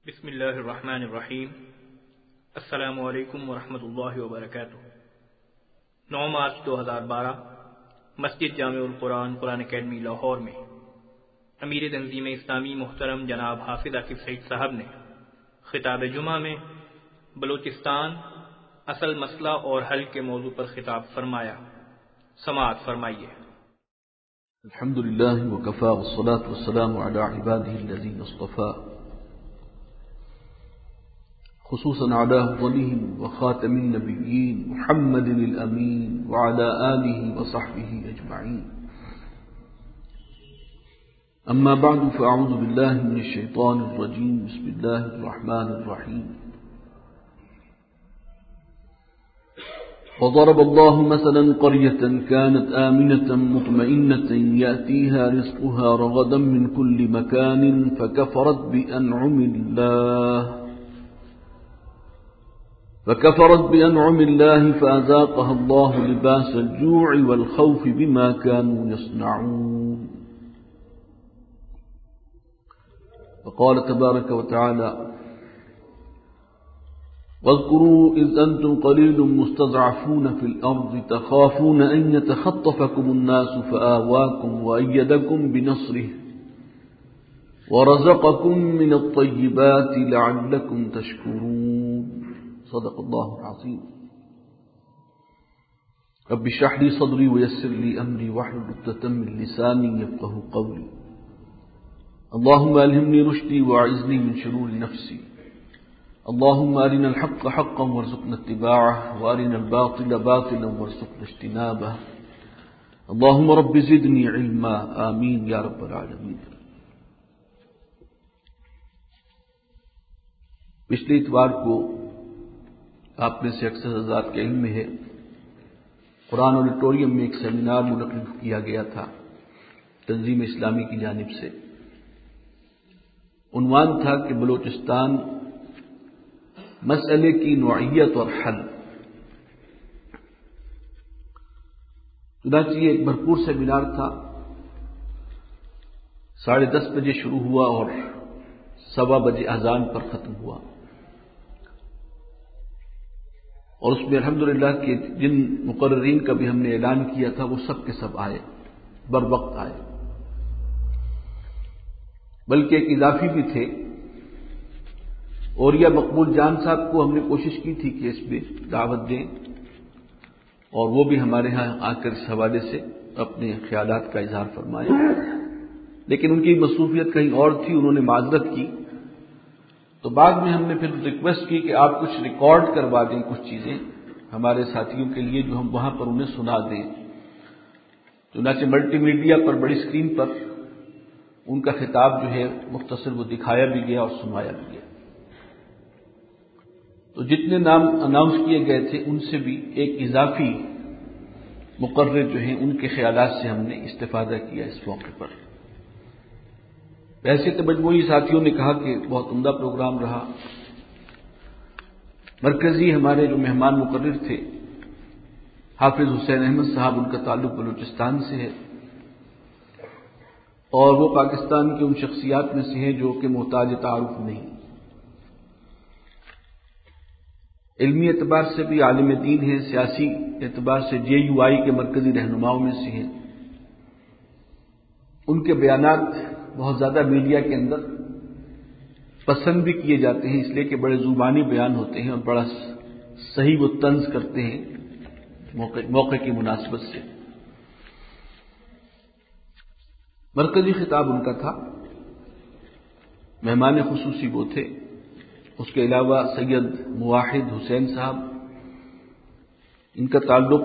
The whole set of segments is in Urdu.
بسم اللہ الرحمن الرحیم۔ السلام علیکم ورحمۃ اللہ وبرکاتہ۔ 9 مارچ 2012 مسجد جامع القرآن قرآن اکیڈمی لاہور میں امیر تنظیم اسلامی محترم جناب حافظ عاقب سعید صاحب نے خطاب جمعہ میں بلوچستان اصل مسئلہ اور حل کے موضوع پر خطاب فرمایا۔ سماعت فرمائیے۔ الحمد للہ وکفى والصلاة والسلام على عباده الذين اصطفى، خصوصا على أفضلهم وخاتم النبيين محمد الأمين وعلى آله وصحبه أجمعين. أما بعد فأعوذ بالله من الشيطان الرجيم. بسم الله الرحمن الرحيم. وضرب الله مثلا قرية كانت آمنة مطمئنة يأتيها رزقها رغدا من كل مكان فكفرت بأنعم الله فأذاقها الله لباس الجوع والخوف بما كانوا يصنعون. وقال تبارك وتعالى: واذكروا إذ أنتم قليل مستضعفون في الأرض تخافون أن يتخطفكم الناس فآواكم وأيدكم بنصره ورزقكم من الطيبات لعلكم تشكرون. صدق الله العظيم. رب اشرح لي صدري ويسر لي أمري واحلل عقدة من لساني يفقهوا قولي. اللهم ألهمني رشدي وأعذني من شرور نفسي. اللهم أرنا الحق حقا وارزقنا اتباعه وأرنا الباطل باطلا وارزقنا اجتنابه. اللهم رب زدني علما. آمين يا رب العالمين. پچھلے اتوار کو آپ میں سے اکثر حضرات کے علم میں ہے، قرآن آڈیٹوریم میں ایک سیمینار منعقد کیا گیا تھا تنظیم اسلامی کی جانب سے۔ عنوان تھا کہ بلوچستان مسئلے کی نوعیت اور حل۔ چنانچہ یہ ایک بھرپور سیمینار تھا، 10:30 بجے شروع ہوا اور 1:15 بجے اذان پر ختم ہوا، اور اس میں الحمدللہ کہ جن مقررین کا بھی ہم نے اعلان کیا تھا وہ سب کے سب آئے، بر وقت آئے، بلکہ ایک اضافی بھی تھے۔ اور یہ مقبول جان صاحب کو ہم نے کوشش کی تھی کہ اس میں دعوت دیں، اور وہ بھی ہمارے ہاں آ کر اس حوالے سے اپنے خیالات کا اظہار فرمائے، لیکن ان کی مصروفیت کہیں اور تھی، انہوں نے معذرت کی۔ تو بعد میں ہم نے پھر ریکویسٹ کی کہ آپ کچھ ریکارڈ کروا دیں کچھ چیزیں ہمارے ساتھیوں کے لیے جو ہم وہاں پر انہیں سنا دیں۔ چنانچہ ملٹی میڈیا پر بڑی اسکرین پر ان کا خطاب جو ہے مختصر وہ دکھایا بھی گیا اور سنوایا بھی گیا۔ تو جتنے نام اناؤنس کیے گئے تھے ان سے بھی ایک اضافی مقرر جو ہیں ان کے خیالات سے ہم نے استفادہ کیا اس موقع پر۔ ویسے تو مجموعی ساتھیوں نے کہا کہ بہت عمدہ پروگرام رہا۔ مرکزی ہمارے جو مہمان مقرر تھے حافظ حسین احمد صاحب، ان کا تعلق بلوچستان سے ہے، اور وہ پاکستان کی ان شخصیات میں سے ہیں جو کہ محتاج تعارف نہیں، علمی اعتبار سے بھی عالم دین ہیں، سیاسی اعتبار سے JUI کے مرکزی رہنماؤں میں سے ہیں۔ ان کے بیانات بہت زیادہ میڈیا کے اندر پسند بھی کیے جاتے ہیں، اس لیے کہ بڑے زبانی بیان ہوتے ہیں اور بڑا صحیح و طنز کرتے ہیں موقع کی مناسبت سے۔ مرکزی خطاب ان کا تھا، مہمان خصوصی وہ تھے، اس کے علاوہ سید مواحد حسین صاحب، ان کا تعلق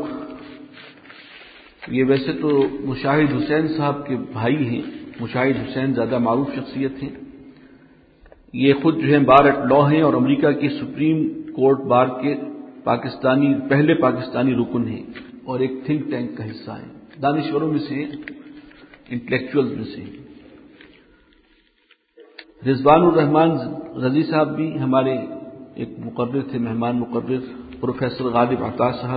یہ ویسے تو مشاہد حسین صاحب کے بھائی ہیں، مشاہد حسین زیادہ معروف شخصیت ہیں، یہ خود جو ہے بار ایٹ لا ہیں اور امریکہ کی سپریم کورٹ بار کے پہلے پاکستانی رکن ہیں اور ایک تھنک ٹینک کا حصہ ہیں، دانشوروں میں سے ہیں، انٹلیکچوئل میں سے ہیں۔ رضوان الرحمان رضی صاحب بھی ہمارے ایک مقرر تھے، مہمان مقرر، پروفیسر غالب عطا صاحب۔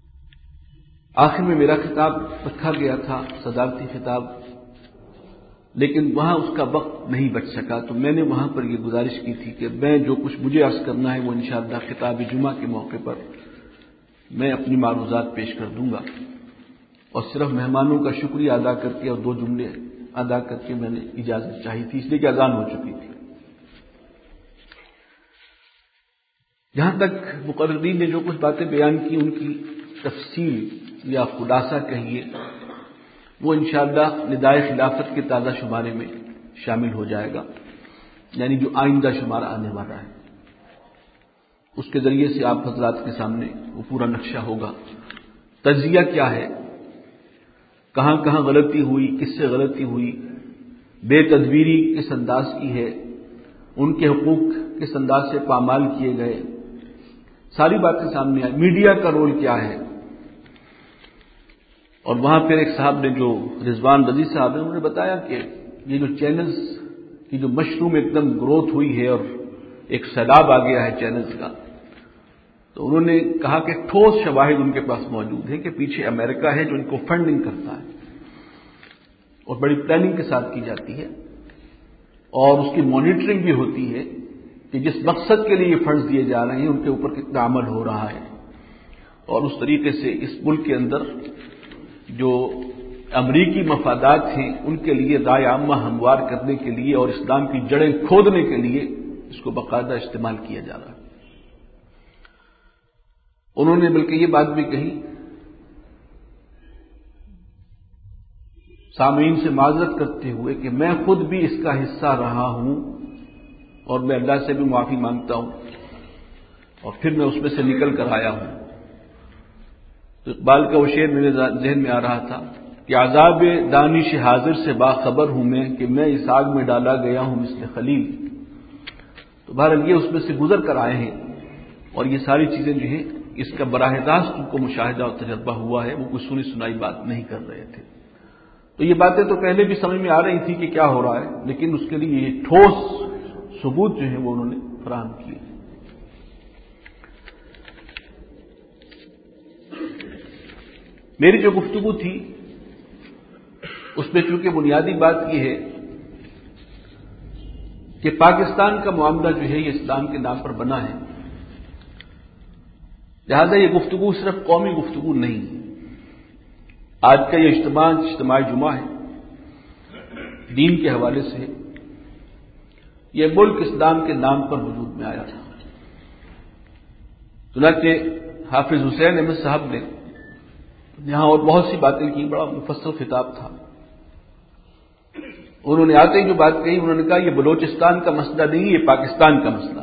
آخر میں میرا خطاب رکھا گیا تھا، صدارتی خطاب، لیکن وہاں اس کا وقت نہیں بچ سکا، تو میں نے وہاں پر یہ گزارش کی تھی کہ میں جو کچھ مجھے عرض کرنا ہے وہ انشاءاللہ خطاب جمعہ کے موقع پر میں اپنی معروضات پیش کر دوں گا، اور صرف مہمانوں کا شکریہ ادا کر کے اور 2 جملے ادا کر کے میں نے اجازت چاہی تھی، اس لیے کہ اذان ہو چکی تھی۔ جہاں تک مقررین نے جو کچھ باتیں بیان کی ان کی تفصیل یا خلاصہ کہیے، وہ انشاءاللہ ندائے خلافت کے تازہ شمارے میں شامل ہو جائے گا، یعنی جو آئندہ شمارہ آنے والا ہے، اس کے ذریعے سے آپ حضرات کے سامنے وہ پورا نقشہ ہوگا۔ تجزیہ کیا ہے، کہاں کہاں غلطی ہوئی، کس سے غلطی ہوئی، بے تدبیری کس انداز کی ہے، ان کے حقوق کس انداز سے پامال کیے گئے، ساری باتیں سامنے آئی۔ میڈیا کا رول کیا ہے، اور وہاں پھر ایک صاحب نے جو رضوان رضی صاحب ہیں انہوں نے بتایا کہ یہ جو چینلز کی جو مشروم ایک دم گروتھ ہوئی ہے اور ایک سیلاب آ گیا ہے چینلز کا، تو انہوں نے کہا کہ ٹھوس شواہد ان کے پاس موجود ہیں کہ پیچھے امریکہ ہے جو ان کو فنڈنگ کرتا ہے اور بڑی پلاننگ کے ساتھ کی جاتی ہے، اور اس کی مانیٹرنگ بھی ہوتی ہے کہ جس مقصد کے لیے یہ فنڈز دیے جا رہے ہیں ان کے اوپر کتنا عمل ہو رہا ہے، اور اس طریقے سے اس ملک کے اندر جو امریکی مفادات ہیں ان کے لیے رائے عامہ ہموار کرنے کے لیے اور اسلام کی جڑیں کھودنے کے لیے اس کو باقاعدہ استعمال کیا جا رہا ہے۔ انہوں نے بلکہ یہ بات بھی کہی، سامعین سے معذرت کرتے ہوئے، کہ میں خود بھی اس کا حصہ رہا ہوں اور میں اللہ سے بھی معافی مانگتا ہوں، اور پھر میں اس میں سے نکل کر آیا ہوں۔ تو اقبال کا وہ شعر میرے ذہن میں آ رہا تھا کہ عذاب دانش حاضر سے باخبر ہوں میں اس آگ میں ڈالا گیا ہوں مثل خلیل۔ تو بہرحال یہ اس میں سے گزر کر آئے ہیں، اور یہ ساری چیزیں جو ہیں اس کا براہ راست ان کو مشاہدہ اور تجربہ ہوا ہے، وہ کوئی سنی سنائی بات نہیں کر رہے تھے۔ تو یہ باتیں تو پہلے بھی سمجھ میں آ رہی تھی کہ کیا ہو رہا ہے، لیکن اس کے لیے یہ ٹھوس ثبوت جو ہیں وہ انہوں نے فراہم کیے۔ میری جو گفتگو تھی اس میں چونکہ بنیادی بات یہ ہے کہ پاکستان کا معاملہ جو ہے یہ اسلام کے نام پر بنا ہے، لہذا یہ گفتگو صرف قومی گفتگو نہیں، آج کا یہ اجتماع جمعہ ہے، دین کے حوالے سے یہ ملک اسلام کے نام پر وجود میں آیا تھا۔ چنانچہ حافظ حسین احمد صاحب نے یہاں اور بہت سی باتیں کی، بڑا مفصل خطاب تھا۔ انہوں نے آتے ہی جو بات کہی، انہوں نے کہا یہ بلوچستان کا مسئلہ نہیں، یہ پاکستان کا مسئلہ۔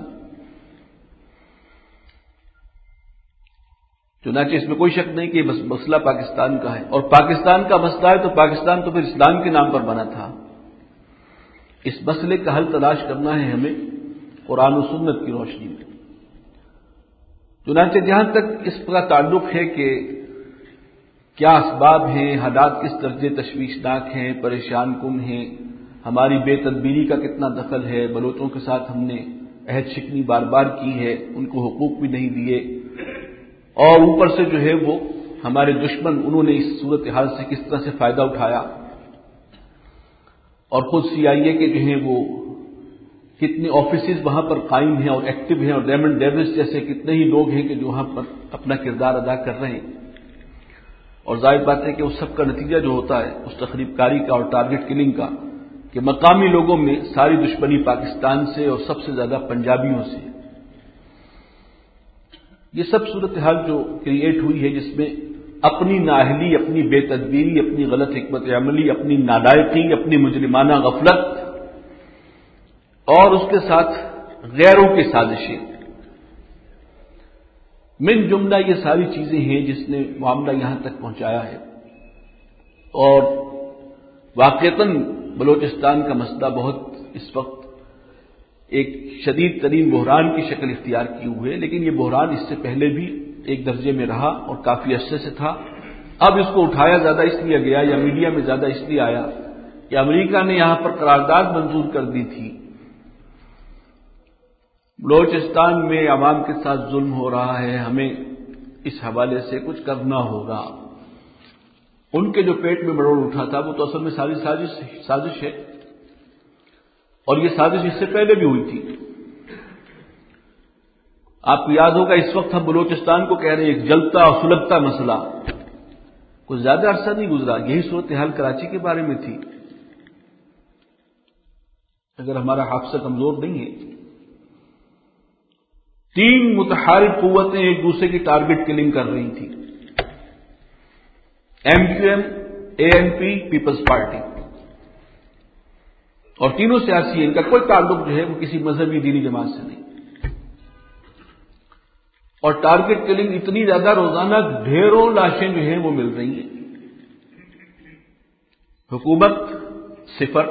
چنانچہ اس میں کوئی شک نہیں کہ یہ مسئلہ پاکستان کا ہے، اور پاکستان کا مسئلہ ہے تو پاکستان تو پھر اسلام کے نام پر بنا تھا۔ اس مسئلے کا حل تلاش کرنا ہے ہمیں قرآن و سنت کی روشنی میں۔ چنانچہ جہاں تک اس کا تعلق ہے کہ کیا اسباب ہیں، حالات کس درجے تشویشناک ہیں، پریشان کن ہیں، ہماری بے تدبیری کا کتنا دخل ہے، بلوچوں کے ساتھ ہم نے عہد شکنی بار بار کی ہے، ان کو حقوق بھی نہیں دیے، اور اوپر سے جو ہے وہ ہمارے دشمن انہوں نے اس صورتحال سے کس طرح سے فائدہ اٹھایا، اور خود CIA کے جو ہیں وہ کتنے آفیسز وہاں پر قائم ہیں اور ایکٹیو ہیں، اور ریمنڈ ڈیوس جیسے کتنے ہی لوگ ہیں کہ جو وہاں پر اپنا کردار ادا کر رہے ہیں، اور ظاہر بات ہے کہ اس سب کا نتیجہ جو ہوتا ہے اس تخریب کاری کا اور ٹارگٹ کلنگ کا، کہ مقامی لوگوں میں ساری دشمنی پاکستان سے اور سب سے زیادہ پنجابیوں سے، یہ سب صورتحال جو کریٹ ہوئی ہے جس میں اپنی نااہلی، اپنی بے تدبیری، اپنی غلط حکمت عملی، اپنی نالائقی، اپنی مجرمانہ غفلت، اور اس کے ساتھ غیروں کی سازشیں، من جملہ یہ ساری چیزیں ہیں جس نے معاملہ یہاں تک پہنچایا ہے، اور واقعتاً بلوچستان کا مسئلہ بہت اس وقت ایک شدید ترین بحران کی شکل اختیار کی ہوئی ہے، لیکن یہ بحران اس سے پہلے بھی ایک درجے میں رہا اور کافی عرصے سے تھا۔ اب اس کو اٹھایا زیادہ اس لیے گیا یا میڈیا میں زیادہ اس لیے آیا کہ امریکہ نے یہاں پر قرارداد منظور کر دی تھی، بلوچستان میں عوام کے ساتھ ظلم ہو رہا ہے، ہمیں اس حوالے سے کچھ کرنا ہوگا۔ ان کے جو پیٹ میں مروڑ اٹھا تھا وہ تو اصل میں ساری سازش ہے، اور یہ سازش اس سے پہلے بھی ہوئی تھی. آپ کو یاد ہوگا اس وقت ہم بلوچستان کو کہہ رہے ہیں ایک جلتا اور سلگتا مسئلہ. کچھ زیادہ عرصہ نہیں گزرا یہی صورتحال کراچی کے بارے میں تھی. اگر ہمارا حافظہ کمزور نہیں ہے، 3 متحارب قوتیں ایک دوسرے کی ٹارگٹ کلنگ کر رہی تھی. MQM، ANP، Peoples Party. اور تینوں سیاسی ہیں، ان کا کوئی تعلق جو ہے وہ کسی مذہبی دینی جماعت سے نہیں. اور ٹارگٹ کلنگ اتنی زیادہ، روزانہ ڈھیروں لاشیں جو ہیں وہ مل رہی ہیں. حکومت صفر.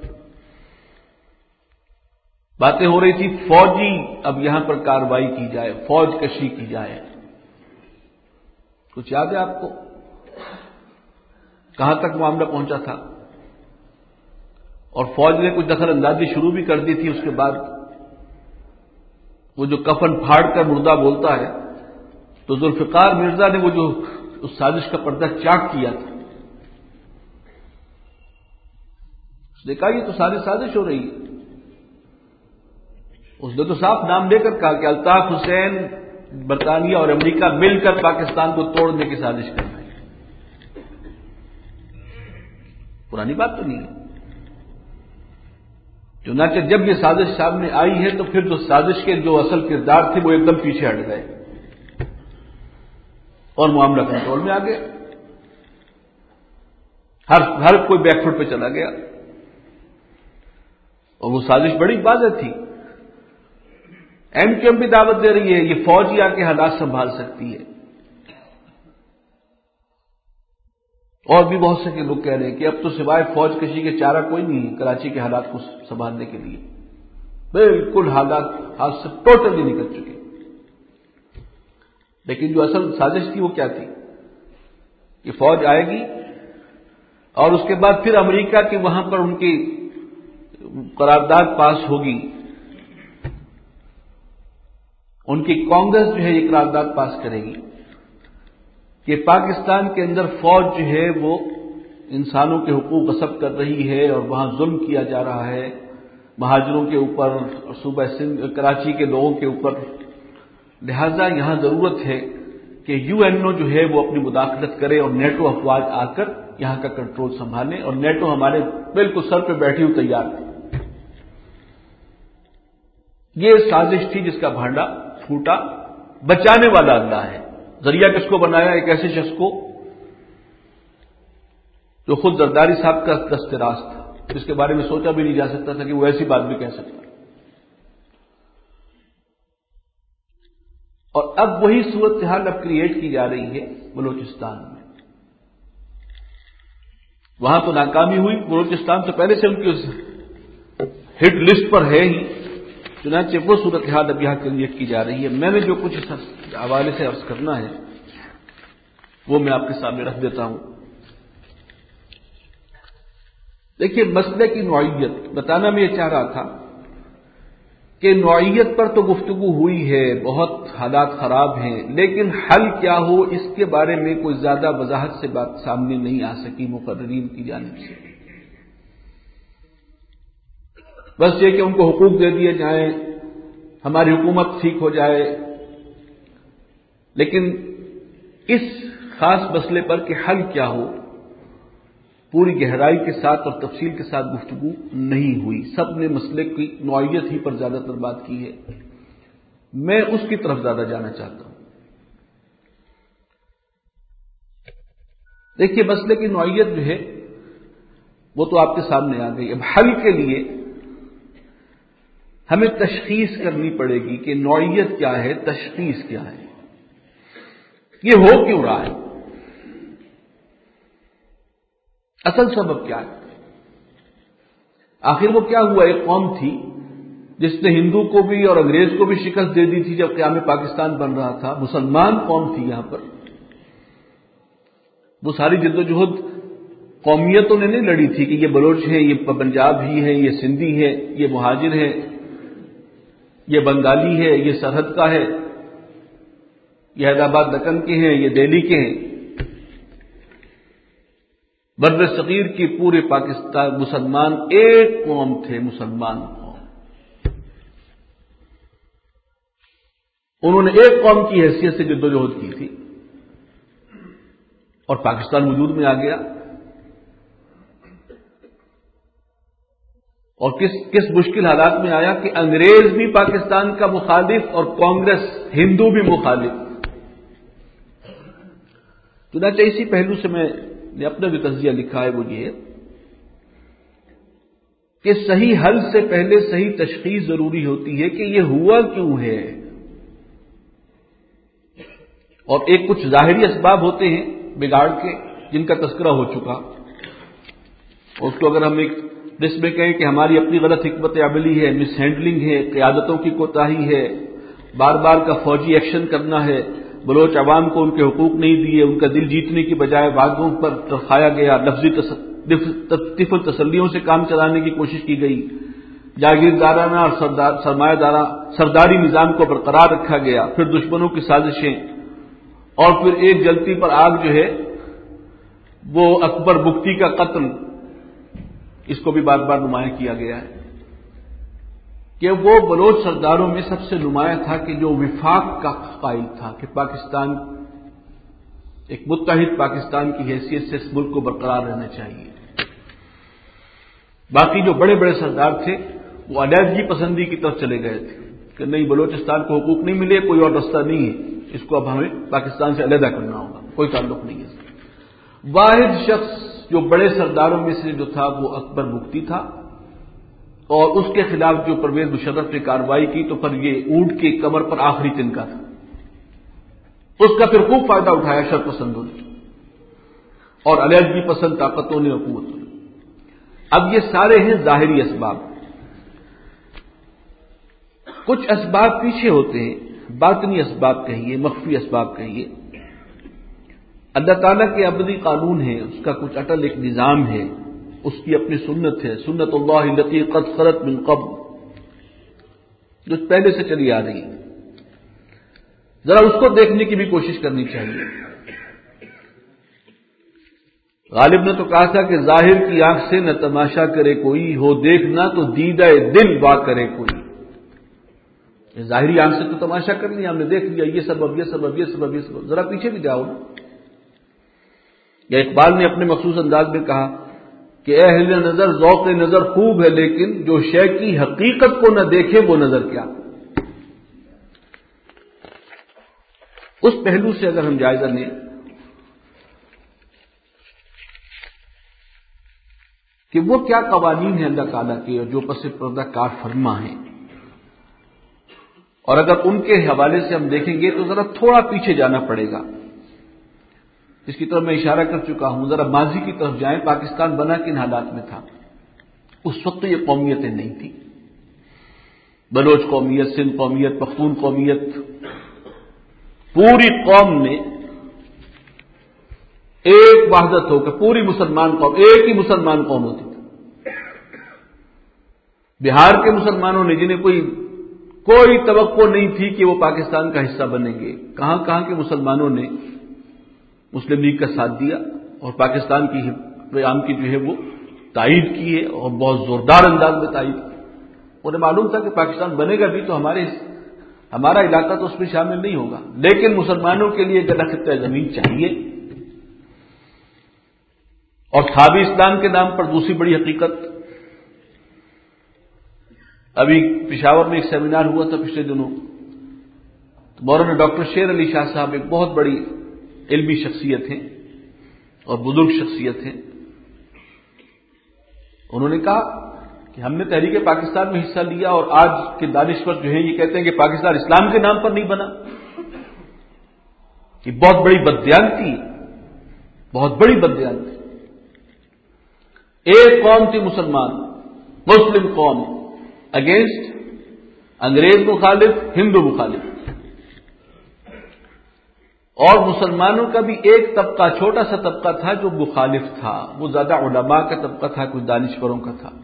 باتیں ہو رہی تھی فوجی اب یہاں پر کارروائی کی جائے، فوج کشی کی جائے. کچھ یاد ہے آپ کو کہاں تک معاملہ پہنچا تھا؟ اور فوج نے کچھ دخل اندازی شروع بھی کر دی تھی. اس کے بعد وہ جو کفن پھاڑ کر مردہ بولتا ہے، تو ذوالفقار مرزا نے وہ جو اس سازش کا پردہ چاک کیا تھا، اس نے کہا یہ تو ساری سازش ہو رہی ہے. اس نے تو صاف نام لے کر کہا کہ الطاف حسین، برطانیہ اور امریکہ مل کر پاکستان کو توڑنے کی سازش کر رہے ہیں. پرانی بات تو نہیں ہے. چنانچہ جب یہ سازش سامنے آئی ہے تو پھر جو سازش کے جو اصل کردار تھے وہ ایک دم پیچھے ہٹ گئے اور معاملہ کنٹرول میں آ گیا. ہر کوئی بیک فٹ پہ چلا گیا. اور وہ سازش بڑی واضح تھی. MQM بھی دعوت دے رہی ہے یہ فوج ہی آ کے حالات سنبھال سکتی ہے. اور بھی بہت سے لوگ کہہ رہے ہیں کہ اب تو سوائے فوج کشی کے چارہ کوئی نہیں ہے کراچی کے حالات کو سنبھالنے کے لیے. بالکل حالات ہاتھ سے ٹوٹلی نکل چکے. لیکن جو اصل سازش تھی وہ کیا تھی کہ فوج آئے گی اور اس کے بعد پھر امریکہ کی وہاں پر ان کی قرارداد پاس ہوگی. ان کی کانگریس جو ہے یہ قرارداد پاس کرے گی کہ پاکستان کے اندر فوج جو ہے وہ انسانوں کے حقوق غصب کر رہی ہے اور وہاں ظلم کیا جا رہا ہے مہاجروں کے اوپر، صوبہ سندھ کراچی کے لوگوں کے اوپر. لہذا یہاں ضرورت ہے کہ UNO جو ہے وہ اپنی مداخلت کرے اور نیٹو افواج آ کر یہاں کا کنٹرول سنبھالے. اور نیٹو ہمارے بالکل سر پہ بیٹھی ہوئی تیار تھی. یہ سازش تھی جس کا بھانڈا پھوٹا. بچانے والا اللہ ہے. ذریعہ کس کو بنایا؟ ایک ایسے شخص کو جو خود زرداری صاحب کا دست راست تھا، جس کے بارے میں سوچا بھی نہیں جا سکتا تھا کہ وہ ایسی بات بھی کہہ سکتا. اور اب وہی صورتحال اب کریٹ کی جا رہی ہے بلوچستان میں. وہاں تو ناکامی ہوئی. بلوچستان تو پہلے سے ان کی ہٹ لسٹ پر ہے ہی. چنانچہ وہ صورتحال اب یہاں کریٹ کی جا رہی ہے. میں نے جو کچھ اس حوالے سے عرض کرنا ہے وہ میں آپ کے سامنے رکھ دیتا ہوں. دیکھیے مسئلے کی نوعیت بتانا میں یہ چاہ رہا تھا کہ نوعیت پر تو گفتگو ہوئی ہے، بہت حالات خراب ہیں، لیکن حل کیا ہو اس کے بارے میں کوئی زیادہ وضاحت سے بات سامنے نہیں آ سکی مقررین کی جانب سے. بس یہ کہ ان کو حقوق دے دیے جائیں، ہماری حکومت ٹھیک ہو جائے. لیکن اس خاص مسئلے پر کہ حل کیا ہو پوری گہرائی کے ساتھ اور تفصیل کے ساتھ گفتگو نہیں ہوئی. سب نے مسئلے کی نوعیت ہی پر زیادہ تر بات کی ہے. میں اس کی طرف زیادہ جانا چاہتا ہوں. دیکھیے مسئلے کی نوعیت جو ہے وہ تو آپ کے سامنے آ گئی. اب حل کے لیے ہمیں تشخیص کرنی پڑے گی کہ نوعیت کیا ہے، تشخیص کیا ہے، یہ ہو کیوں رہا ہے، اصل سبب کیا ہے. آخر وہ کیا ہوا؟ ایک قوم تھی جس نے ہندو کو بھی اور انگریز کو بھی شکست دے دی تھی جب قیام پاکستان بن رہا تھا. مسلمان قوم تھی یہاں پر. وہ ساری جدوجہد قومیتوں نے نہیں لڑی تھی کہ یہ بلوچ ہے، یہ پنجاب ہی ہے، یہ سندھی ہے، یہ مہاجر ہے، یہ بنگالی ہے، یہ سرحد کا ہے، یہ حیدرآباد دکن کے ہیں، یہ دہلی کے ہیں. بر صغیر کی پورے پاکستان مسلمان ایک قوم تھے، مسلمان قوم. انہوں نے ایک قوم کی حیثیت سے جدوجہد کی تھی اور پاکستان وجود میں آ گیا. اور کس مشکل حالات میں آیا کہ انگریز بھی پاکستان کا مخالف اور کانگریس ہندو بھی مخالف. چنانچہ اسی پہلو سے میں نے اپنا جو تجزیہ لکھا ہے وہ یہ کہ صحیح حل سے پہلے صحیح تشخیص ضروری ہوتی ہے کہ یہ ہوا کیوں ہے. اور ایک کچھ ظاہری اسباب ہوتے ہیں بگاڑ کے جن کا تذکرہ ہو چکا. اس کو اگر ہم ایک جس میں کہیں کہ ہماری اپنی غلط حکمت عملی ہے، مس ہینڈلنگ ہے، قیادتوں کی کوتاہی ہے، بار بار کا فوجی ایکشن کرنا ہے، بلوچ عوام کو ان کے حقوق نہیں دیے، ان کا دل جیتنے کی بجائے وعدوں پر رکھایا گیا، لفظی طفل تسلیوں سے کام چلانے کی کوشش کی گئی، جاگیردارانہ اور سرداری نظام کو برقرار رکھا گیا، پھر دشمنوں کی سازشیں، اور پھر ایک جلتی پر آگ جو ہے وہ اکبر بگٹی کا قتل، اس کو بھی بار بار نمایاں کیا گیا ہے کہ وہ بلوچ سرداروں میں سب سے نمایاں تھا کہ جو وفاق کا قائل تھا کہ پاکستان ایک متحد پاکستان کی حیثیت سے اس ملک کو برقرار رہنا چاہیے. باقی جو بڑے بڑے سردار تھے وہ علیحدگی پسندی کی طرف چلے گئے تھے کہ نہیں، بلوچستان کو حقوق نہیں ملے، کوئی اور رستہ نہیں ہے، اس کو اب ہمیں پاکستان سے علیحدہ کرنا ہوگا، کوئی تعلق نہیں ہے. واحد شخص جو بڑے سرداروں میں سے جو تھا وہ اکبر بگٹی تھا، اور اس کے خلاف جو پرویز مشرف نے کارروائی کی تو پھر یہ اونٹ کی کمر پر آخری تنکا تھا. اس کا پھر خوب فائدہ اٹھایا شر پسندوں نے اور علیحدگی پسند طاقتوں نے اور قوتوں نے. اب یہ سارے ہیں ظاہری اسباب. کچھ اسباب پیچھے ہوتے ہیں، باطنی اسباب کہیے، مخفی اسباب کہیے. اللہ تعالیٰ کے ابدی قانون ہے، اس کا کچھ اٹل ایک نظام ہے، اس کی اپنی سنت ہے، سنت اللہ التی قد خلت من قبل، جو پہلے سے چلی آ رہی ہے. ذرا اس کو دیکھنے کی بھی کوشش کرنی چاہیے. غالب نے تو کہا تھا کہ ظاہر کی آنکھ سے نہ تماشا کرے کوئی، ہو دیکھنا تو دیدہ دل وا کرے کوئی. ظاہری آنکھ سے تو تماشا کر لیا ہم نے، دیکھ لیا یہ سبب یہ سبب یہ سبب یہ سبب، ذرا پیچھے بھی جاؤ. یا اقبال نے اپنے مخصوص انداز میں کہا کہ اے اہل نظر ذوق نظر خوب ہے، لیکن جو شے کی حقیقت کو نہ دیکھے وہ نظر کیا. اس پہلو سے اگر ہم جائزہ لیں کہ وہ کیا قوانین ہیں اللہ تعالیٰ کے اور جو پس پردہ کار فرما ہیں، اور اگر ان کے حوالے سے ہم دیکھیں گے تو ذرا تھوڑا پیچھے جانا پڑے گا. اس کی طرف میں اشارہ کر چکا ہوں. ذرا ماضی کی طرف جائیں. پاکستان بنا کن حالات میں تھا؟ اس وقت تو یہ قومیتیں نہیں تھیں. بلوچ قومیت، سندھ قومیت، پختون قومیت، پوری قوم نے ایک وحدت ہو کر پوری مسلمان قوم، ایک ہی مسلمان قوم ہوتی تھی. بہار کے مسلمانوں نے جنہیں کوئی توقع نہیں تھی کہ وہ پاکستان کا حصہ بنیں گے، کہاں کہاں کے مسلمانوں نے مسلم لیگ کا ساتھ دیا اور پاکستان کی قیام کی جو ہے وہ تائید کی ہے، اور بہت زوردار انداز میں تائید کی. انہیں معلوم تھا کہ پاکستان بنے گا بھی تو ہمارا علاقہ تو اس میں شامل نہیں ہوگا، لیکن مسلمانوں کے لیے گدا خطہ زمین چاہیے. اور تھا بھی اسلام کے نام پر دوسری بڑی حقیقت. ابھی پشاور میں ایک سیمینار ہوا تھا پچھلے دنوں، مولانا ڈاکٹر شیر علی شاہ صاحب ایک بہت بڑی علمی شخصیت ہیں اور بزرگ شخصیت ہیں. انہوں نے کہا کہ ہم نے تحریک پاکستان میں حصہ لیا اور آج کے دانشور جو ہیں یہ کہتے ہیں کہ پاکستان اسلام کے نام پر نہیں بنا. یہ بہت بڑی بددیانتی ہے، بہت بڑی بددیانتی. ایک قوم تھی مسلمان، مسلم قوم، اگینسٹ انگریز مخالف، ہندو مخالف. اور مسلمانوں کا بھی ایک طبقہ، چھوٹا سا طبقہ تھا جو مخالف تھا. وہ زیادہ علماء کا طبقہ تھا، کچھ دانشوروں کا تھا.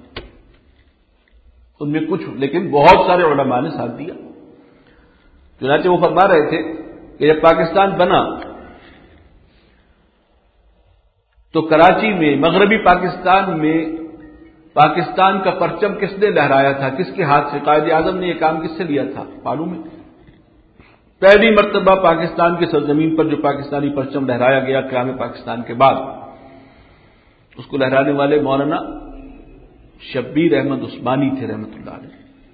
ان میں کچھ، لیکن بہت سارے علماء نے ساتھ دیا. چنانچہ وہ فرما رہے تھے کہ جب پاکستان بنا تو کراچی میں مغربی پاکستان میں پاکستان کا پرچم کس نے لہرایا تھا؟ کس کے ہاتھ سے؟ قائد اعظم نے یہ کام کس سے لیا تھا؟ معلوم ہے؟ پہلی مرتبہ پاکستان کی سرزمین پر جو پاکستانی پرچم لہرایا گیا قیام پاکستان کے بعد، اس کو لہرانے والے مولانا شبیر احمد عثمانی تھے رحمۃ اللہ علیہ۔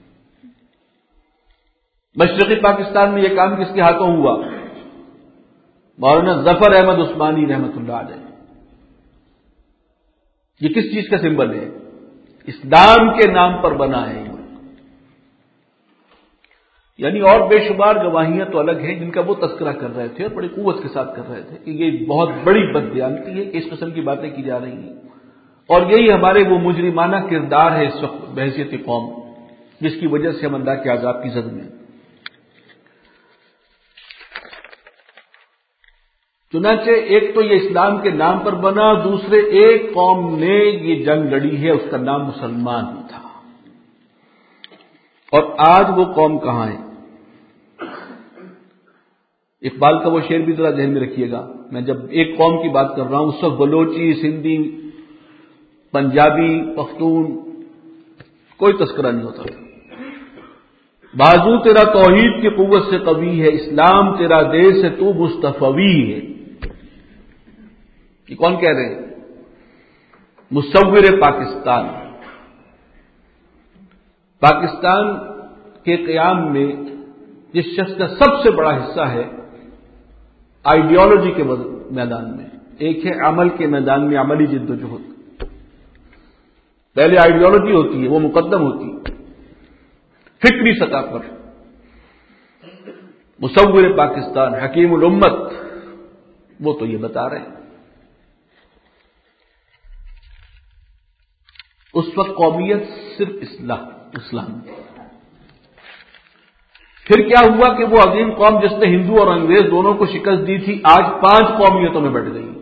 مشرقی پاکستان میں یہ کام کس کے ہاتھوں ہوا؟ مولانا ظفر احمد عثمانی رحمۃ اللہ علیہ۔ یہ کس چیز کا سمبل ہے؟ اسلام کے نام پر بنا ہے یہ ملک۔ یعنی اور بے شمار گواہیاں تو الگ ہیں جن کا وہ تذکرہ کر رہے تھے اور بڑی قوت کے ساتھ کر رہے تھے کہ یہ بہت بڑی بددیانتی ہے کہ اس قسم کی باتیں کی جا رہی ہیں، اور یہی ہمارے وہ مجرمانہ کردار ہے اس وقت بحیثیت قوم، جس کی وجہ سے ہم اللہ کے عذاب کی زد میں۔ چنانچہ ایک تو یہ اسلام کے نام پر بنا، دوسرے ایک قوم نے یہ جنگ لڑی ہے، اس کا نام مسلمان ہی تھا، اور آج وہ قوم کہاں ہے؟ اقبال کا وہ شعر بھی ذرا ذہن میں رکھیے گا، میں جب ایک قوم کی بات کر رہا ہوں اس وقت بلوچی، سندھی، پنجابی، پختون کوئی تذکرہ نہیں ہوتا۔ بازو تیرا توحید کی قوت سے قوی ہے، اسلام تیرا دیر سے تو مستفوی ہے۔ یہ کون کہہ رہے ہیں؟ مصور پاکستان۔ پاکستان کے قیام میں جس شخص کا سب سے بڑا حصہ ہے آئیڈیالوجی کے میدان میں، ایک ہے عمل کے میدان میں عملی جد و جہد۔ پہلے آئیڈیالوجی ہوتی ہے، وہ مقدم ہوتی ہے فکری سطح پر۔ مصور پاکستان، حکیم الامت، وہ تو یہ بتا رہے ہیں۔ اس وقت قومیت صرف اسلام۔ پھر کیا ہوا کہ وہ عظیم قوم جس نے ہندو اور انگریز دونوں کو شکست دی تھی، آج 5 قومیتوں میں بٹ گئی۔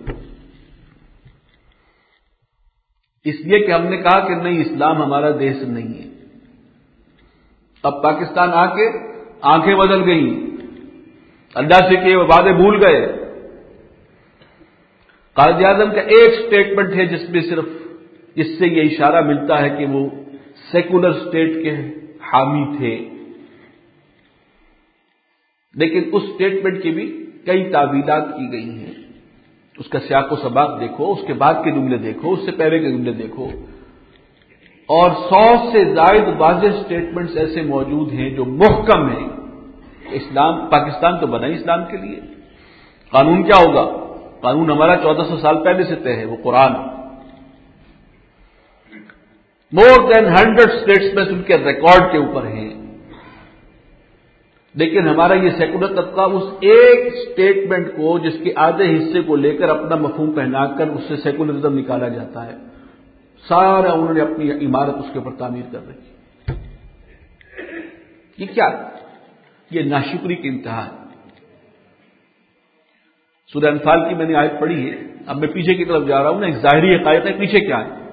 اس لیے کہ ہم نے کہا کہ نہیں، اسلام ہمارا دیش نہیں ہے۔ اب پاکستان آ کے آنکھیں بدل گئی، اللہ سے کہ وہ وعدے بھول گئے۔ قائد اعظم کا ایک سٹیٹمنٹ ہے جس میں صرف اس سے یہ اشارہ ملتا ہے کہ وہ سیکولر اسٹیٹ کے حامی تھے، لیکن اس سٹیٹمنٹ کی بھی کئی تعویلات کی گئی ہیں۔ اس کا سیاق و سباق دیکھو، اس کے بعد کے جملے دیکھو، اس سے پہلے کے جملے دیکھو، اور 100 سے زائد واضح سٹیٹمنٹس ایسے موجود ہیں جو محکم ہیں۔ اسلام، پاکستان تو بنا ہی اسلام کے لیے۔ قانون کیا ہوگا؟ قانون ہمارا 1400 سال پہلے سے طے ہے، وہ قرآن۔ مور دین 100 اسٹیٹس میں ان کے ریکارڈ کے اوپر ہیں، لیکن ہمارا یہ سیکولر طبقہ اس ایک سٹیٹمنٹ کو، جس کے آدھے حصے کو لے کر اپنا مفہوم پہنا کر اس سے سیکولرزم نکالا جاتا ہے، سارا انہوں نے اپنی عمارت اس کے اوپر تعمیر کر رکھی۔ یہ کیا؟ یہ ناشکری کی انتہا ہے۔ سورہ انفال کی میں نے آیت پڑھی ہے، اب میں پیچھے کی طرف جا رہا ہوں نا، ایک ظاہری حقائق ہے، پیچھے کیا ہے؟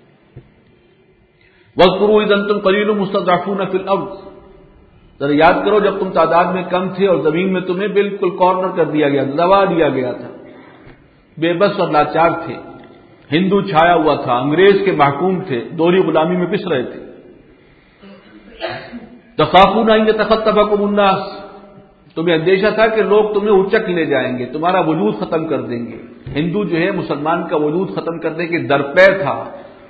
وَاذْكُرُوا إِذْ أَنْتُمْ قَلِيلٌ مُسْتَضْعَفُونَ فِي الْأَرْضِ، ذرا یاد کرو جب تم تعداد میں کم تھے اور زمین میں تمہیں بالکل کارنر کر دیا گیا، دبا دیا گیا تھا، بے بس اور لاچار تھے، ہندو چھایا ہوا تھا، انگریز کے محکوم تھے، دوہری غلامی میں پس رہے تھے۔ تخافون ان یتخطفکم الناس، تمہیں اندیشہ تھا کہ لوگ تمہیں اچک لے جائیں گے، تمہارا وجود ختم کر دیں گے۔ ہندو جو ہے مسلمان کا وجود ختم کرنے کے درپے تھا،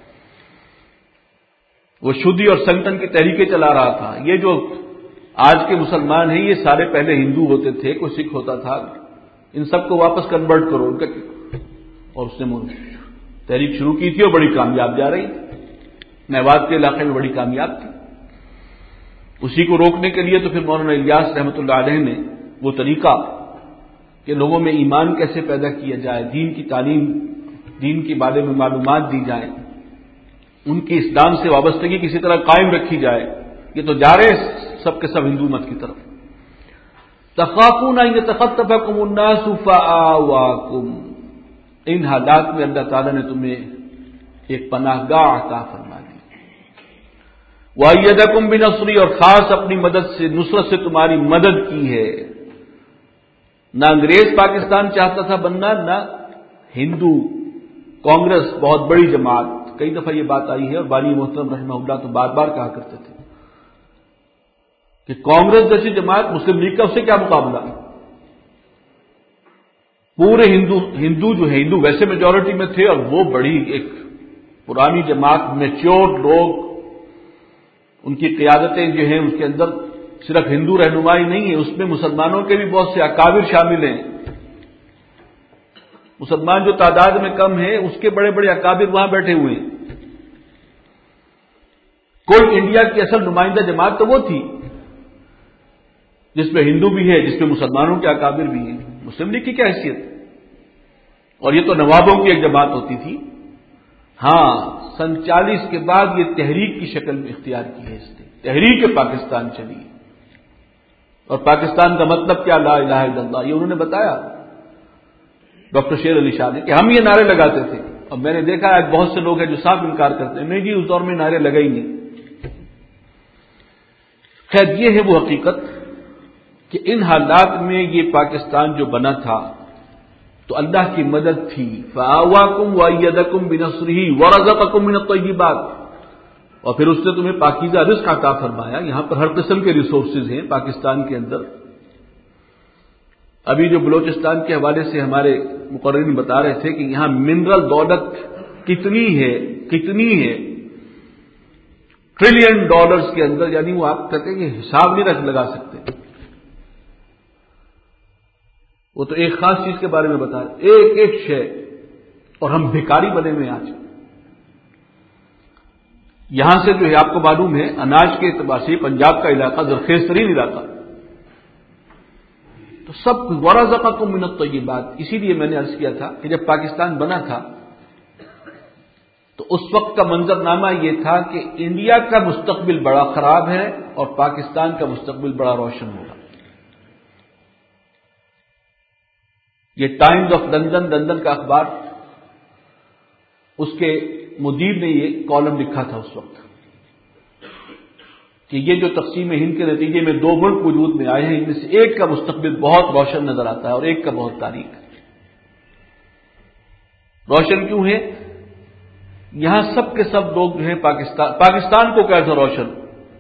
وہ شدی اور سنگتن کی تحریکیں چلا رہا تھا۔ یہ جو آج کے مسلمان ہیں یہ سارے پہلے ہندو ہوتے تھے، کوئی سکھ ہوتا تھا، ان سب کو واپس کنورٹ کرو ان کا، اور اس نے تحریک شروع کی تھی اور بڑی کامیاب جا رہی تھی، میوات کے علاقے میں بڑی کامیاب تھی۔ اسی کو روکنے کے لیے تو پھر مولانا الیاس رحمۃ اللہ علیہ نے وہ طریقہ کہ لوگوں میں ایمان کیسے پیدا کیا جائے، دین کی تعلیم، دین کے بارے میں معلومات دی جائیں، ان کی اسلام سے وابستگی کسی طرح قائم رکھی جائے، یہ تو جا رہے سب کے سب ہندو مت کی طرف۔ تخافون ان یتخطفکم الناس فآواکم، ان حالات میں اللہ تعالیٰ نے تمہیں ایک پناہ گاہ عطا فرما دی۔ وَأَيَّدَكُم بِنَصْرِهِ، اور خاص اپنی مدد سے، نصرت سے تمہاری مدد کی ہے۔ نہ انگریز پاکستان چاہتا تھا بننا، نہ ہندو کانگریس بہت بڑی جماعت، کئی دفعہ یہ بات آئی ہے اور بانی محترم رحمہ اللہ تو بار بار کہا کرتے تھے کہ کانگریس جیسی جماعت مسلم لیگ کا اس سے کیا مقابلہ؟ پورے ہندو جو ہے، ہندو ویسے میجورٹی میں تھے اور وہ بڑی ایک پرانی جماعت، میچور لوگ، ان کی قیادتیں جو ہیں اس کے اندر صرف ہندو رہنمائی نہیں ہے، اس میں مسلمانوں کے بھی بہت سے اکابر شامل ہیں۔ مسلمان جو تعداد میں کم ہے اس کے بڑے بڑے اکابر وہاں بیٹھے ہوئے ہیں۔ کوئی انڈیا کی اصل نمائندہ جماعت تو وہ تھی جس میں ہندو بھی ہے، جس میں مسلمانوں کے اکابر بھی ہیں۔ مسلم لیگ کی کیا حیثیت؟ اور یہ تو نوابوں کی ایک جماعت ہوتی تھی۔ ہاں، سن 40 کے بعد یہ تحریک کی شکل میں اختیار کی ہے اس نے، تحریک پاکستان چلی، اور پاکستان کا مطلب کیا؟ لا الہ الا اللہ، یہ انہوں نے بتایا ڈاکٹر شیر علی شاہ نے کہ ہم یہ نعرے لگاتے تھے، اور میں نے دیکھا ہے بہت سے لوگ ہیں جو صاف انکار کرتے ہیں، نہیں جی اس دور میں نعرے لگے ہی نہیں۔ خیر، یہ ہے وہ حقیقت کہ ان حالات میں یہ پاکستان جو بنا تھا تو اللہ کی مدد تھی، فآواکم وأیدکم بنصرہ ورزقکم من الطیبات، اور پھر اس نے تمہیں پاکیزہ رزق عطا فرمایا۔ یہاں پر ہر قسم کے ریسورسز ہیں پاکستان کے اندر۔ ابھی جو بلوچستان کے حوالے سے ہمارے مقررین بتا رہے تھے کہ یہاں منرل دولت کتنی ہے ٹریلین ڈالرز کے اندر، یعنی وہ آپ کہتے ہیں کہ حساب نہیں لگا سکتے۔ وہ تو ایک خاص چیز کے بارے میں بتا رہے، ایک ایک شے، اور ہم بھکاری بنے ہوئے آج۔ یہاں سے جو ہے آپ کو معلوم ہے اناج کے اعتبار سے پنجاب کا علاقہ زرخیز ترین علاقہ، تو سب ورزقکم من الطیبات۔ اسی لیے میں نے عرض کیا تھا کہ جب پاکستان بنا تھا تو اس وقت کا منظرنامہ یہ تھا کہ انڈیا کا مستقبل بڑا خراب ہے اور پاکستان کا مستقبل بڑا روشن ہوگا۔ یہ ٹائمز آف لندن کا اخبار، اس کے مدیر نے یہ کالم لکھا تھا اس وقت کہ یہ جو تقسیم ہند کے نتیجے میں دو ملک وجود میں آئے ہیں، ان میں سے ایک کا مستقبل بہت روشن نظر آتا ہے اور ایک کا بہت تاریک ہے۔ روشن کیوں ہے؟ یہاں سب کے سب لوگ جو ہیں پاکستان کو کیسا روشن،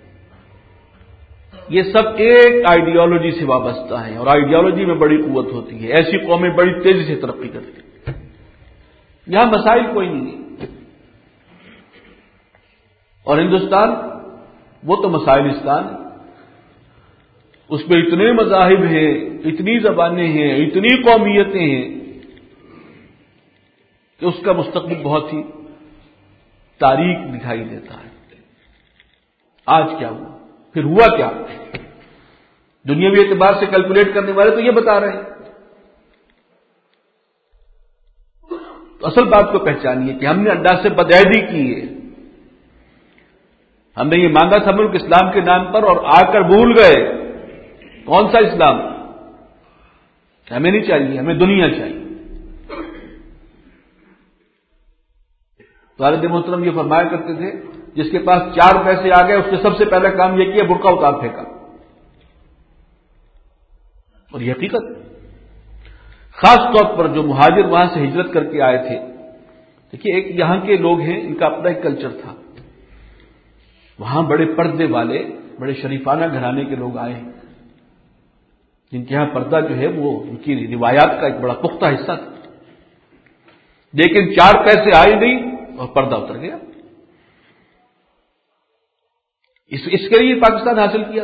یہ سب ایک آئیڈیالوجی سے وابستہ ہیں، اور آئیڈیالوجی میں بڑی قوت ہوتی ہے، ایسی قومیں بڑی تیزی سے ترقی کرتی ہیں۔ یہاں مسائل کوئی نہیں ہے، اور ہندوستان وہ تو مسائلستان، اس میں اتنے مذاہب ہیں، اتنی زبانیں ہیں، اتنی قومیتیں ہیں کہ اس کا مستقبل بہت ہی تاریک دکھائی دیتا ہے۔ آج کیا ہوا؟ پھر ہوا کیا؟ دنیاوی اعتبار سے کیلکولیٹ کرنے والے تو یہ بتا رہے ہیں۔ تو اصل بات کو پہچانیے کہ ہم نے اللہ سے بدعہدی کی ہے، ہم نے یہ مانگا تھا ملک اسلام کے نام پر اور آ کر بھول گئے۔ کون سا اسلام؟ ہمیں نہیں چاہیے، ہمیں دنیا چاہیے۔ والد محترم یہ فرمایا کرتے تھے جس کے پاس 4 پیسے آ گئے اس نے سب سے پہلا کام یہ کیا، برقع اتار پھینکا، اور یہ حقیقت خاص طور پر جو مہاجر وہاں سے ہجرت کر کے آئے تھے، دیکھیے ایک یہاں کے لوگ ہیں، ان کا اپنا ایک کلچر تھا، وہاں بڑے پردے والے بڑے شریفانہ گھرانے کے لوگ آئے ہیں جن کے یہاں پردہ جو ہے وہ ان کی روایات کا ایک بڑا پختہ حصہ تھا، لیکن 4 پیسے آئے نہیں اور پردہ اتر گیا۔ اس کے لیے پاکستان حاصل کیا،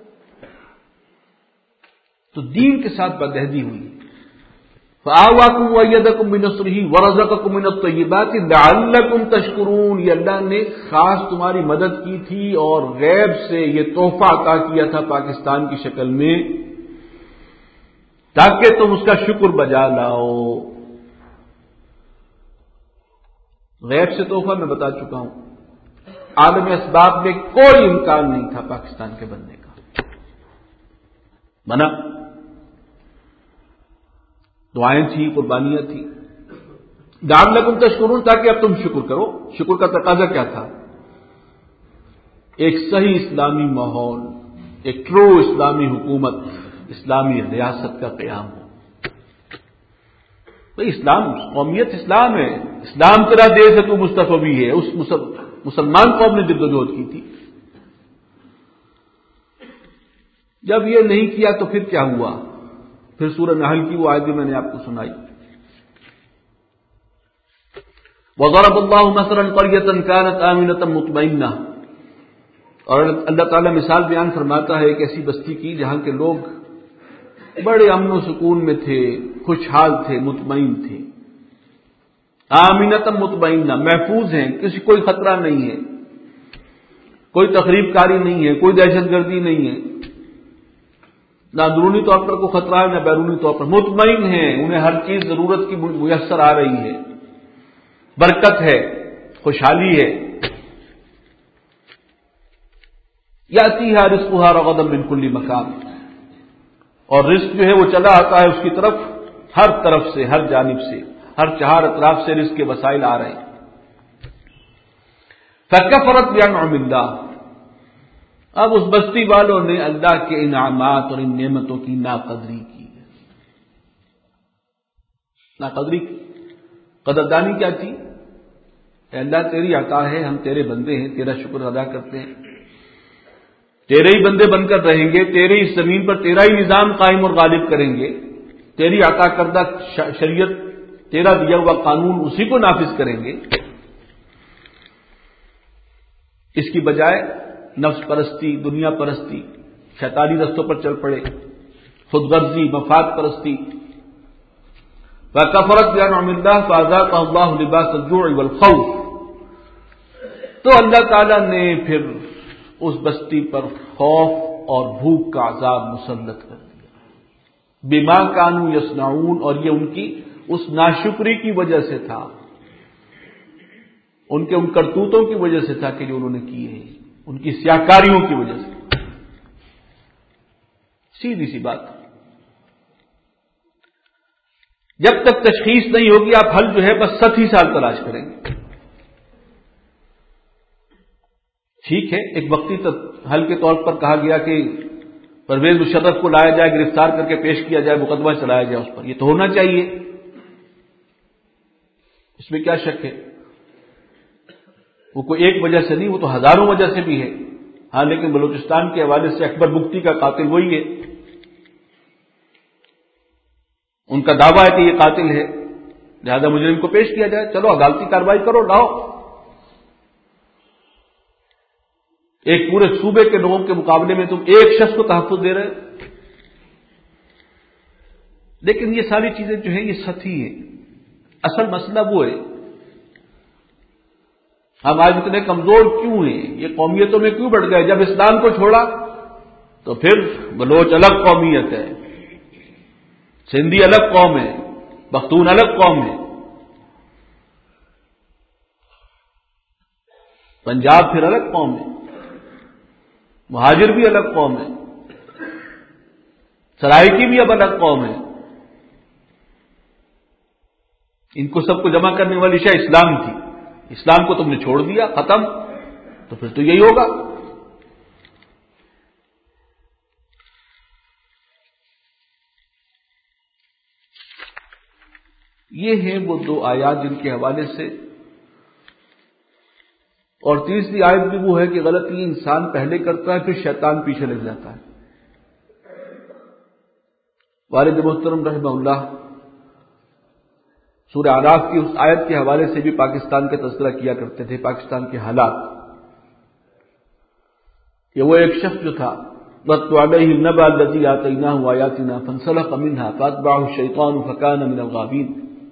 تو دین کے ساتھ بدعہدی ہوئی۔ فآواکم وأیدکم بنصرہ ورزقکم من الطیبات لعلکم تشکرون، یہ اللہ نے خاص تمہاری مدد کی تھی اور غیب سے یہ تحفہ عطا کیا تھا پاکستان کی شکل میں تاکہ تم اس کا شکر بجا لاؤ۔ غیب سے تحفہ میں بتا چکا ہوں، عالم اسباب میں کوئی امکان نہیں تھا پاکستان کے بننے کا، بنا، دعائیں تھیں، قربانیاں تھیں۔ لعلکم تشکرون، تاکہ اب تم شکر کرو۔ شکر کا تقاضا کیا تھا؟ ایک صحیح اسلامی ماحول، ایک ٹرو اسلامی حکومت، اسلامی ریاست کا قیام ہو۔ بھئی اسلام، قومیت اسلام ہے، اسلام تیرا دیش ہے، تو مصطفی ہے. اس مسلمان قوم نے جدوجہد کی تھی. جب یہ نہیں کیا تو پھر کیا ہوا؟ پھر سورہ نحل کی وہ آیت بھی میں نے آپ کو سنائی. وَضَرَبَ اللَّهُ مَثَلًا قَرْيَةً كَانَتْ آمِنَةً مُطْمَئِنَّةً، اور اللہ تعالیٰ مثال بیان فرماتا ہے ایک ایسی بستی کی جہاں کے لوگ بڑے امن و سکون میں تھے، خوشحال تھے، مطمئن تھے. آمنۃ مطمئنہ، محفوظ ہیں، کوئی خطرہ نہیں ہے، کوئی تخریب کاری نہیں ہے، کوئی دہشت گردی نہیں ہے، نہ اندرونی طور پر کوئی خطرہ ہے نہ بیرونی طور پر. مطمئن ہیں، انہیں ہر چیز ضرورت کی میسر آ رہی ہے، برکت ہے، خوشحالی ہے. یاتیھا رزقھا رغدا من کل مکان، اور رزق جو ہے وہ چلا آتا ہے اس کی طرف ہر طرف سے، ہر جانب سے، ہر چہار اطراف سے رزق کے وسائل آ رہے ہیں. فکفرت بانعم اللہ، اب اس بستی والوں نے اللہ کے انعامات اور ان نعمتوں کی ناقدری کی. ناقدری کی، قدردانی کیا تھی؟ اے اللہ تیری عطا ہے، ہم تیرے بندے ہیں، تیرا شکر ادا کرتے ہیں، تیرے ہی بندے بن کر رہیں گے، تیرے اس زمین پر تیرا ہی نظام قائم اور غالب کریں گے، تیری عطا کردہ شریعت، تیرا دیا ہوا قانون، اسی کو نافذ کریں گے. اس کی بجائے نفس پرستی، دنیا پرستی، شیطانی رستوں پر چل پڑے، خود غرضی، مفاد پرستی. فَكَفَرَتْ بِأَنْعُمِ اللَّهِ فَأَذَاقَهَا اللَّهُ لِبَاسَ الْجُوعِ وَالْخَوْفِ، تو اللہ تعالیٰ نے پھر اس بستی پر خوف اور بھوک کا عذاب مسلط کر دیا. بما كانوا يصنعون، اور یہ ان کی اس ناشکری کی وجہ سے تھا، ان کے ان کرتوتوں کی وجہ سے تھا کہ جو انہوں نے کیے ہیں، ان کی سیاکاریوں کی وجہ سے. سیدھی سی بات. جب تک تشخیص نہیں ہوگی آپ حل جو ہے بس 70 سال تلاش کریں گے. ٹھیک ہے، ایک وقتی حل کے طور پر کہا گیا کہ پرویز مشرف کو لایا جائے، گرفتار کر کے پیش کیا جائے، مقدمہ چلایا جائے اس پر، یہ تو ہونا چاہیے، اس میں کیا شک ہے؟ وہ کوئی ایک وجہ سے نہیں، وہ تو ہزاروں وجہ سے بھی ہے. ہاں لیکن بلوچستان کے حوالے سے اکبر بگٹی کا قاتل وہی ہے، ان کا دعویٰ ہے کہ یہ قاتل ہے، لہذا مجرم کو پیش کیا جائے. چلو عدالتی کارروائی کرو، لاؤ. ایک پورے صوبے کے لوگوں کے مقابلے میں تم ایک شخص کو تحفظ دے رہے. لیکن یہ ساری چیزیں جو ہیں یہ سطحی ہیں. اصل مسئلہ وہ ہے ہم آج اتنے کمزور کیوں ہیں، یہ قومیتوں میں کیوں بڑھ گئے؟ جب اسلام کو چھوڑا تو پھر بلوچ الگ قومیت ہے، سندھی الگ قوم ہے، پختون الگ قوم ہے، پنجاب پھر الگ قوم ہے، مہاجر بھی الگ قوم ہے، سرائکی بھی اب الگ قوم ہے. ان کو سب کو جمع کرنے والی شے اسلام تھی. اسلام کو تم نے چھوڑ دیا، ختم، تو پھر تو یہی ہوگا. یہ ہیں وہ دو آیات جن کے حوالے سے، اور تیسری آیت بھی وہ ہے کہ غلطی انسان پہلے کرتا ہے پھر شیطان پیچھے لگ جاتا ہے. والد محترم رحمہ اللہ سورہ اعراف کی اس آیت کے حوالے سے بھی پاکستان کا تذکرہ کیا کرتے تھے، پاکستان کے حالات. یہ وہ ایک شخص جو تھا وَاتْلُ عَلَيْهِمْ نَبَأَ الَّذِي آتَيْنَاهُ آيَاتِنَا فَانسَلَخَ مِنْهَا فَأَتْبَعَهُ الشَّيْطَانُ فَكَانَ مِنَ الْغَاوِينَ.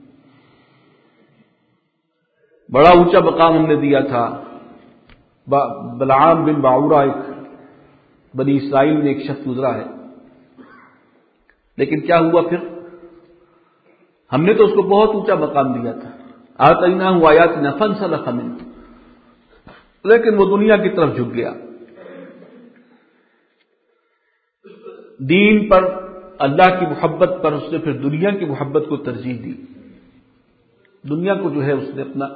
بڑا اونچا مقام ہم نے دیا تھا. بلعام بن باعورہ ایک بنی اسرائیل میں ایک شخص گزرا ہے، لیکن کیا ہوا پھر؟ ہم نے تو اس کو بہت اونچا مقام دیا تھا. آتیناہ آیاتنا فانسلخ منها، لیکن وہ دنیا کی طرف جھک گیا. دین پر، اللہ کی محبت پر اس نے پھر دنیا کی محبت کو ترجیح دی. دنیا کو جو ہے اس نے اپنا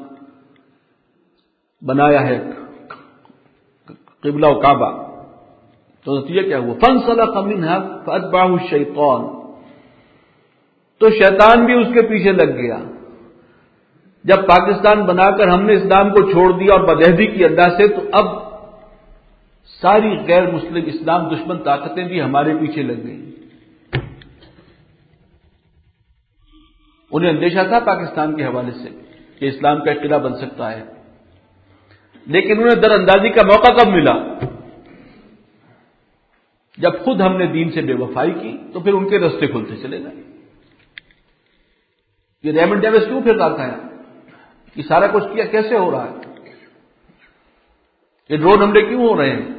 بنایا ہے قبلہ و کعبہ. تو نتیجہ کیا ہوا؟ فانسلخ منها فاتبعه الشیطان، تو شیطان بھی اس کے پیچھے لگ گیا. جب پاکستان بنا کر ہم نے اسلام کو چھوڑ دیا اور بدعہدی کی اڈا سے، تو اب ساری غیر مسلم اسلام دشمن طاقتیں بھی ہمارے پیچھے لگ گئی۔ انہیں اندیشہ تھا پاکستان کے حوالے سے کہ اسلام کا ایک قلعہ بن سکتا ہے، لیکن انہیں در اندازی کا موقع کب ملا؟ جب خود ہم نے دین سے بے وفائی کی تو پھر ان کے راستے کھلتے چلے گئے۔ یہ ریمنڈ ڈیوس کیوں پھر رہا تھا؟ یہ سارا کچھ کیا کیسے ہو رہا ہے؟ یہ ڈرون حملے کیوں ہو رہے ہیں؟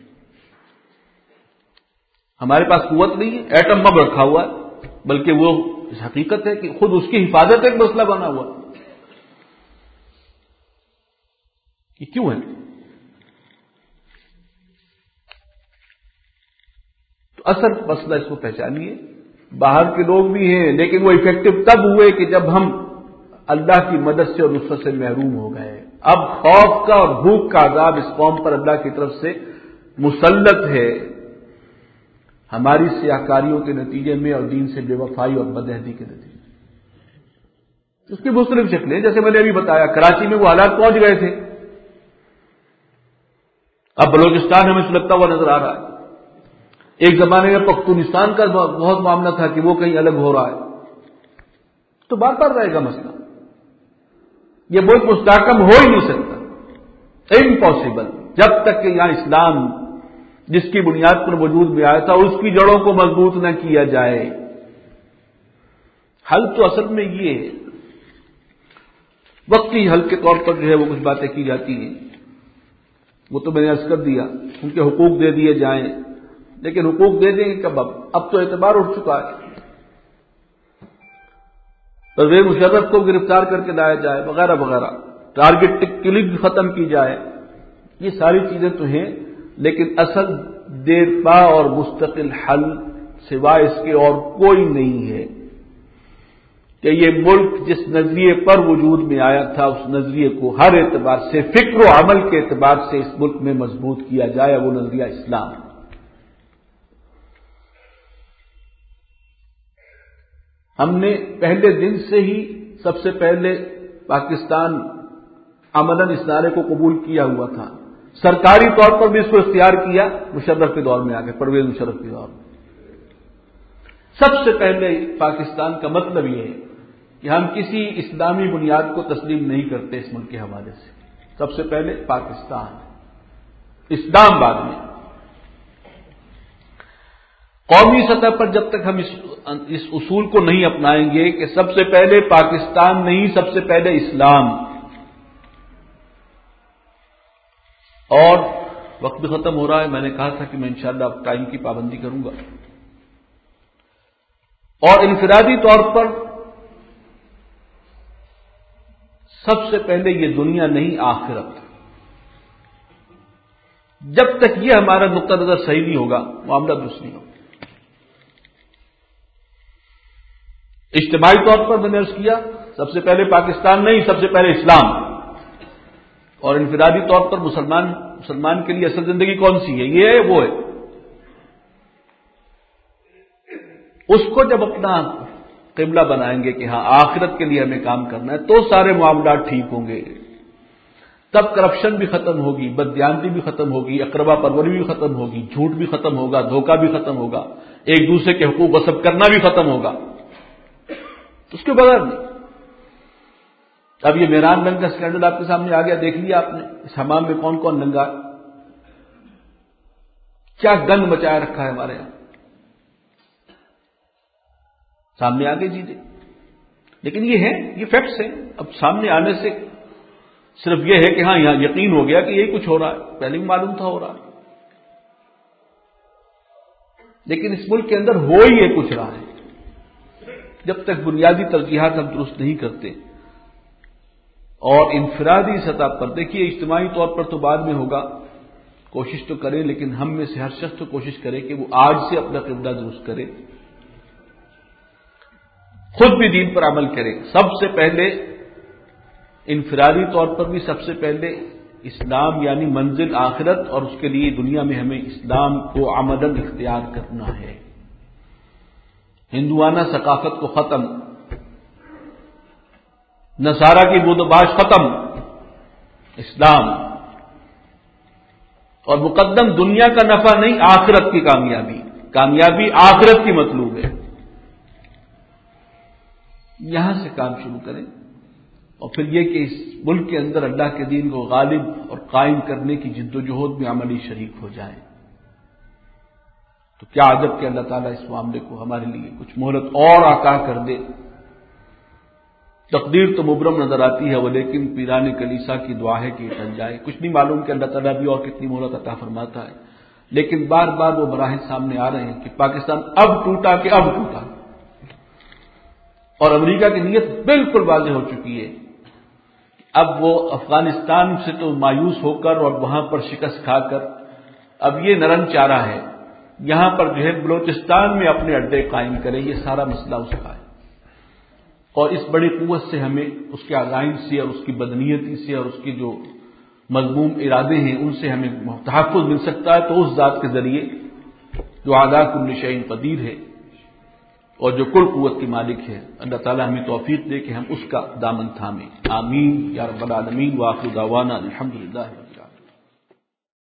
ہمارے پاس قوت نہیں ہے، ایٹم بم رکھا ہوا ہے، بلکہ وہ حقیقت ہے کہ خود اس کی حفاظت ایک مسئلہ بنا ہوا۔ یہ کیوں ہے؟ تو اصل مسئلہ اس کو پہچانیے، باہر کے لوگ بھی ہیں لیکن وہ افیکٹو تب ہوئے کہ جب ہم اللہ کی مدد سے اور نصرت سے محروم ہو گئے۔ اب خوف کا اور بھوک کا عذاب اس قوم پر اللہ کی طرف سے مسلط ہے، ہماری سیاہکاریوں کے نتیجے میں اور دین سے بے وفائی اور بدعہدی کے نتیجے میں۔ اس کی مختلف شکلیں، جیسے میں نے ابھی بتایا کراچی میں وہ حالات پہنچ گئے تھے، اب بلوچستان ہمیں سلگتا ہوا نظر آ رہا ہے۔ ایک زمانے میں پختونستان کا بہت معاملہ تھا کہ وہ کہیں الگ ہو رہا ہے، تو بار بار رہے گا مسئلہ۔ یہ ملک مستحکم ہو ہی نہیں سکتا، امپاسبل، جب تک کہ یہاں اسلام جس کی بنیاد پر وجود میں آیا تھا اس کی جڑوں کو مضبوط نہ کیا جائے۔ حل تو اصل میں یہ ہے، وقتی حل کے طور پر جو ہے وہ کچھ باتیں کی جاتی ہیں، وہ تو میں نے عرض کر دیا، ان کے حقوق دے دیے جائیں، لیکن حقوق دے دیں گے کب؟ اب تو اعتبار اٹھ چکا ہے، پرویز مشرف کو گرفتار کر کے لایا جائے وغیرہ وغیرہ، ٹارگٹ کلنگ ختم کی جائے، یہ ساری چیزیں تو ہیں، لیکن اصل دیر پا اور مستقل حل سوائے اس کے اور کوئی نہیں ہے کہ یہ ملک جس نظریے پر وجود میں آیا تھا اس نظریے کو ہر اعتبار سے، فکر و عمل کے اعتبار سے اس ملک میں مضبوط کیا جائے، وہ نظریہ اسلام۔ ہم نے پہلے دن سے ہی سب سے پہلے پاکستان عملاً اس نعرے کو قبول کیا ہوا تھا، سرکاری طور پر بھی اس کو اختیار کیا مشرف کے دور میں آگے، پرویز مشرف کے دور میں۔ سب سے پہلے پاکستان کا مطلب یہ ہے کہ ہم کسی اسلامی بنیاد کو تسلیم نہیں کرتے اس ملک کے حوالے سے، سب سے پہلے پاکستان، اسلام بعد میں۔ قومی سطح پر جب تک ہم اس اصول کو نہیں اپنائیں گے کہ سب سے پہلے پاکستان نہیں، سب سے پہلے اسلام، اور وقت بھی ختم ہو رہا ہے، میں نے کہا تھا کہ میں انشاءاللہ اب ٹائم کی پابندی کروں گا، اور انفرادی طور پر سب سے پہلے یہ دنیا نہیں آخرت۔ جب تک یہ ہمارا نقطہ نظر صحیح نہیں ہوگا معاملہ درست نہیں ہوگا۔ اجتماعی طور پر میں نے عرض کیا سب سے پہلے پاکستان نہیں، سب سے پہلے اسلام، اور انفرادی طور پر مسلمان کے لیے اصل زندگی کون سی ہے؟ یہ ہے، وہ ہے۔ اس کو جب اپنا قبلہ بنائیں گے کہ ہاں آخرت کے لیے ہمیں کام کرنا ہے، تو سارے معاملات ٹھیک ہوں گے، تب کرپشن بھی ختم ہوگی، بددیانتی بھی ختم ہوگی، اقربا پروری بھی ختم ہوگی، جھوٹ بھی ختم ہوگا، دھوکہ بھی ختم ہوگا، ایک دوسرے کے حقوق غصب کرنا بھی ختم ہوگا، اس کے بغیر نہیں۔ اب یہ میران رنگ کا اسکینڈل آپ کے سامنے آ گیا، دیکھ لیا آپ نے اس حمام میں کون کون ننگا، کیا گند مچایا رکھا ہے ہمارے یہاں، سامنے آ گئی چیزیں، لیکن یہ ہے، یہ فیکٹس ہیں۔ اب سامنے آنے سے صرف یہ ہے کہ ہاں یہاں یقین ہو گیا کہ یہی کچھ ہو رہا ہے، پہلے بھی معلوم تھا ہو رہا ہے، لیکن اس ملک کے اندر ہو ہی یہ کچھ رہا ہے۔ جب تک بنیادی ترجیحات ہم درست نہیں کرتے، اور انفرادی سطح پر دیکھیے، اجتماعی طور پر تو بعد میں ہوگا، کوشش تو کریں، لیکن ہم میں سے ہر شخص تو کوشش کرے کہ وہ آج سے اپنا قبلہ درست کرے، خود بھی دین پر عمل کرے۔ سب سے پہلے انفرادی طور پر بھی سب سے پہلے اسلام، یعنی منزل آخرت، اور اس کے لیے دنیا میں ہمیں اسلام کو عملاً اختیار کرنا ہے، ہندوانہ ثقافت کو ختم، نصارہ کی بود و باش ختم، اسلام، اور مقدم دنیا کا نفع نہیں، آخرت کی کامیابی، کامیابی آخرت کی مطلوب ہے۔ یہاں سے کام شروع کریں، اور پھر یہ کہ اس ملک کے اندر اللہ کے دین کو غالب اور قائم کرنے کی جد و جہد میں عملی شریک ہو جائیں، تو کیا عجب کہ اللہ تعالیٰ اس معاملے کو ہمارے لیے کچھ مہلت اور عطا کر دے۔ تقدیر تو مبرم نظر آتی ہے، وہ لیکن پیران کلیسا کی دعا ہے کہ یہ ٹل جائے۔ کچھ نہیں معلوم کہ اللہ تعالیٰ بھی اور کتنی مہلت عطا فرماتا ہے، لیکن بار بار وہ مراحل سامنے آ رہے ہیں کہ پاکستان اب ٹوٹا کہ اب ٹوٹا، اور امریکہ کی نیت بالکل واضح ہو چکی ہے۔ اب وہ افغانستان سے تو مایوس ہو کر اور وہاں پر شکست کھا کر اب یہ نرم چارہ ہے یہاں پر جو ہے بلوچستان میں اپنے اڈے قائم کرے، یہ سارا مسئلہ اس کا ہے۔ اور اس بڑی قوت سے ہمیں اس کے عزائم سے اور اس کی بدنیتی سے اور اس کے جو مذموم ارادے ہیں ان سے ہمیں تحفظ مل سکتا ہے، تو اس ذات کے ذریعے جو علی کل شیء قدیر ہے اور جو کل قوت کی مالک ہے، اللہ تعالی ہمیں توفیق دے کہ ہم اس کا دامن تھامیں۔ آمین یا رب العالمین، وآخر دعوانا الحمدللہ۔